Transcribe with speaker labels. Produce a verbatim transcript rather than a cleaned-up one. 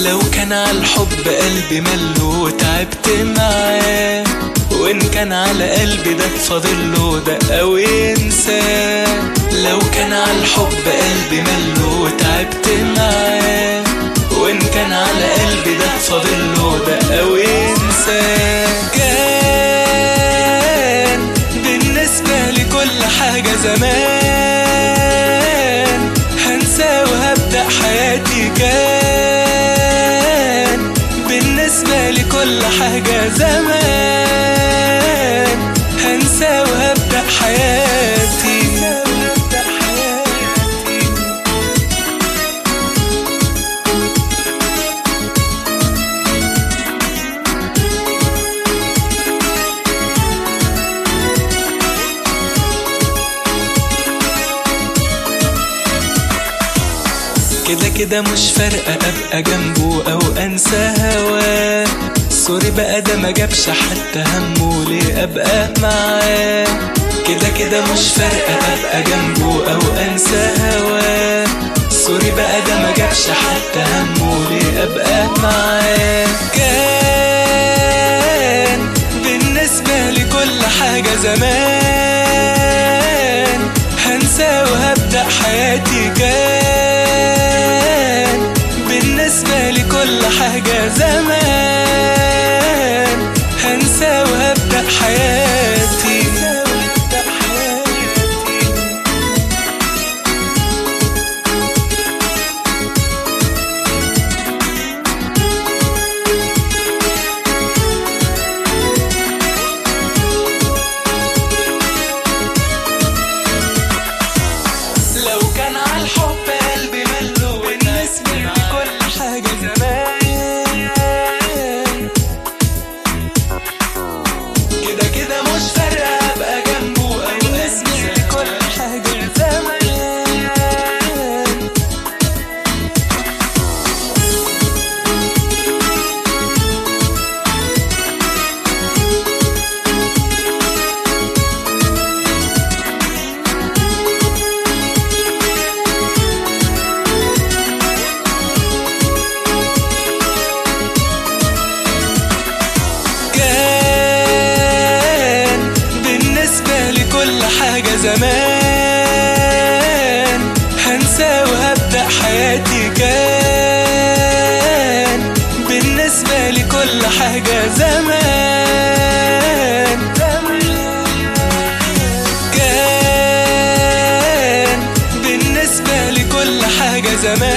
Speaker 1: لو كان عالحب قلبي مله وتعبت معاه، وإن كان على قلبي ده فاضله دقة وينساه. لو كان عالحب قلبي مله وتعبت معاه، وإن كان على قلبي ده فاضله دقة وينساه. كان بالنسبة لي كل حاجة زمان، هنسى وهبدأ حياتي. كان بالنسبة لي كل حاجة زمان، هنسى وهبدأ حياتي. كده كده مش فارقة أبقى جنبه أو أنسى هواه. سوري بقى ده ما جابش حتى همه، ليه أبقى معاه. كده كده مش فارقة أبقى جنبه أو أنسى هواه. سوري بقى ده ما جابش حتى همه، ليه أبقى معاه. كان بالنسبة لي كل حاجة زمان، هنسى وهبدأ حياتي. كان بالنسبة لي كل حاجة زمان، هنسى وهبدأ حياتي. لو كان عالحب قلبي مله بالنسبة لي كل حاجة زمان، كده كده مش فارقة أبقى جنبه أو أنسى كل حاجة زمان. كل حاجة زمان، هنسى وهبدأ حياتي. كان بالنسبة لي كل حاجة زمان، كان بالنسبة لي كل حاجة زمان.